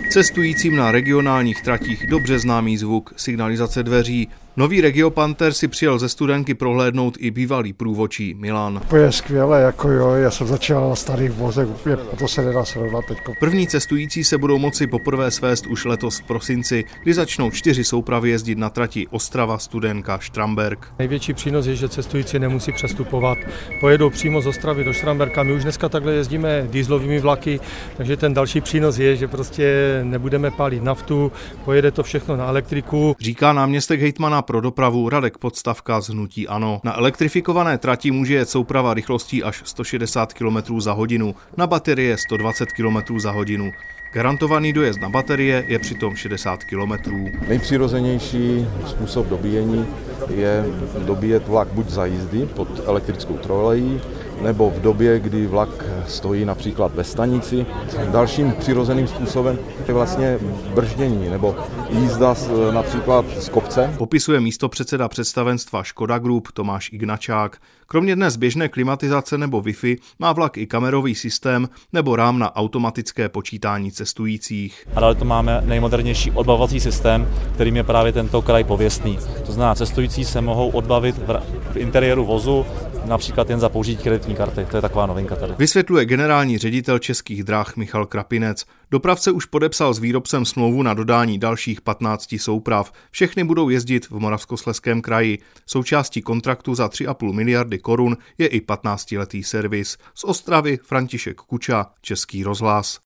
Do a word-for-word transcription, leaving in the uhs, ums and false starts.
Cestujícím na regionálních tratích dobře známý zvuk signalizace dveří. Nový Regio-Panther si přijel ze Studenky prohlédnout i bývalý průvodčí Milan. To je skvělé, jako jo, já jsem začal na starých vozech, úplně to se nedá srovnat teďko. První cestující se budou moci poprvé svést už letos v prosinci, kdy začnou čtyři soupravy jezdit na trati Ostrava, Studenka, Štramberk. Největší přínos je, že cestující nemusí přestupovat, pojedou přímo z Ostravy do Štramberka. My už dneska takhle jezdíme dieselovými vlaky, takže ten další přínos je, že prostě nebudeme pálit naftu, pojede to všechno na elektriku. Říká náměstek hejtmana pro dopravu Radek Podstavka z hnutí ANO. Na elektrifikované trati může jet souprava rychlostí až sto šedesát kilometrů za hodinu, na baterie sto dvacet kilometrů za hodinu. Garantovaný dojezd na baterie je přitom šedesát kilometrů. Nejpřirozenější způsob dobíjení je dobíjet vlak buď za jízdy pod elektrickou trolejí, nebo v době, kdy vlak stojí například ve stanici. Dalším přirozeným způsobem je vlastně brždění nebo jízda například z kopce. Popisuje místopředseda představenstva Škoda Group Tomáš Ignačák. Kromě dnes běžné klimatizace nebo Wi-Fi má vlak i kamerový systém nebo rám na automatické počítání cestujících. A dále to máme nejmodernější odbavovací systém, kterým je právě tento kraj pověstný. To znamená, cestující se mohou odbavit v interiéru vozu, například jen za použití kreditní karty. To je taková novinka tady. Vysvětluje generální ředitel Českých drah Michal Krapinec. Dopravce už podepsal s výrobcem smlouvu na dodání dalších patnácti souprav. Všechny budou jezdit v Moravskoslezském kraji. Součástí kontraktu za tři a půl miliardy korun je i patnáctiletý servis. Z Ostravy František Kuča, Český rozhlas.